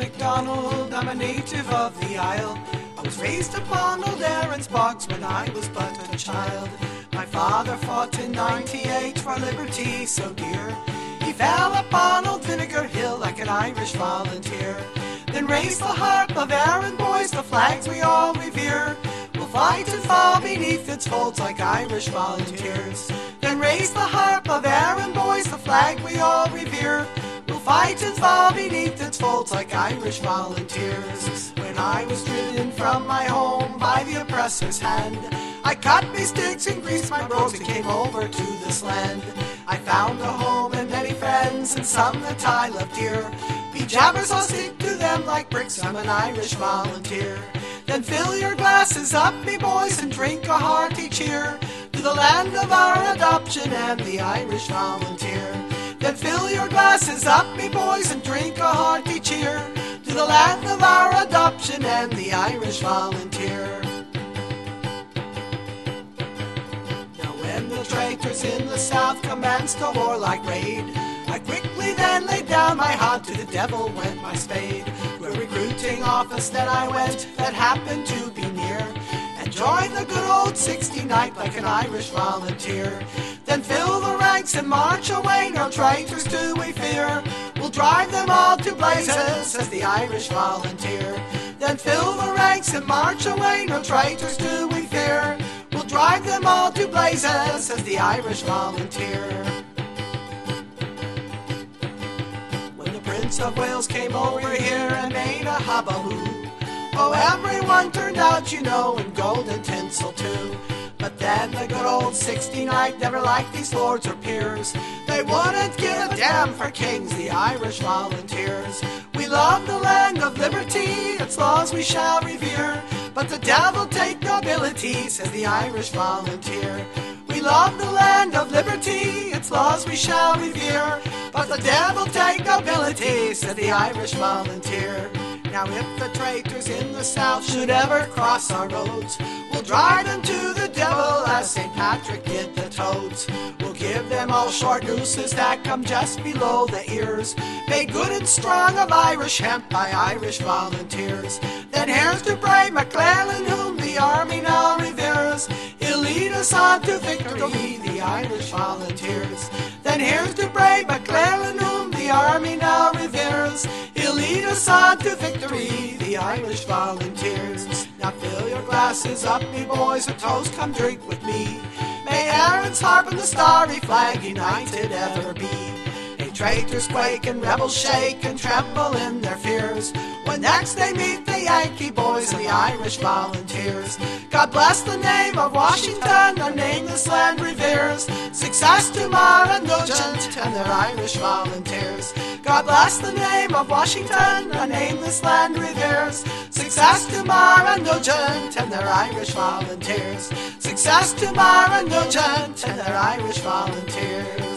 MacDonald, I'm a native of the Isle. I was raised upon old Erin's bogs when I was but a child. My father fought in '98 for liberty so dear. He fell upon old Vinegar Hill like an Irish volunteer. Then raise the harp of Erin, boys, the flags we all revere. We'll fight and fall beneath its folds like Irish volunteers. Then raise the harp of Erin, boys, the flag we all revere. We'll fight and fall beneath its folds like Irish volunteers. When I was driven from my home by the oppressor's hand, I cut me sticks and greased my brogues and came over to this land. I found a home and many friends and some that I love dear. Be jabbers, I'll stick to them like bricks, I'm an Irish volunteer. Then fill your glasses up, me boys, and drink a hearty cheer to the land of our adoption and the Irish volunteer. Then fill your glasses up, me boys, and drink a hearty cheer to the land of our adoption and the Irish volunteer. Now when the traitors in the south commenced a warlike raid, I quickly then laid down my hod, to the devil went my spade. To a recruiting office that I went that happened to be near, and joined the good old 69th like an Irish volunteer. Then fill the ranks and march away, no traitors do we fear. We'll drive them all to blazes, says the Irish volunteer. Then fill the ranks and march away, no traitors do we fear. We'll drive them all to blazes, says the Irish volunteer. Prince of Wales came over here and made a hubbub-hoo. Oh, everyone turned out, you know, in gold and tinsel too. But then the good old 69th never liked these lords or peers. They wouldn't give a damn for kings, the Irish volunteers. We love the land of liberty, its laws we shall revere. But the devil take nobility, says the Irish volunteer. We love the land of liberty, its laws we shall revere. But the devil take nobility, said the Irish volunteer. Now if the traitors in the south should ever cross our roads, we'll drive them to the devil as St. Patrick did the toads. We'll give them all short nooses that come just below the ears, made good and strong of Irish hemp by Irish volunteers. Then here's to brave McClellan, whom the army now reveres. He'll lead us on to victory, the Irish volunteers. Then here's to brave McClellan, whom the army now reveres. He'll lead us on to victory, the Irish volunteers. Now fill your glasses up, me boys, a toast, come drink with me. May Erin's harp and the starry flag united ever be. Traitors quake and rebels shake and tremble in their fears when next they meet the Yankee boys and the Irish volunteers. God bless the name of Washington, a name this land reveres. Success to Mara Nugent and their Irish volunteers. God bless the name of Washington, a name this land reveres. Success to Mara Nugent and their Irish volunteers. Success to Mara Nugent and their Irish volunteers.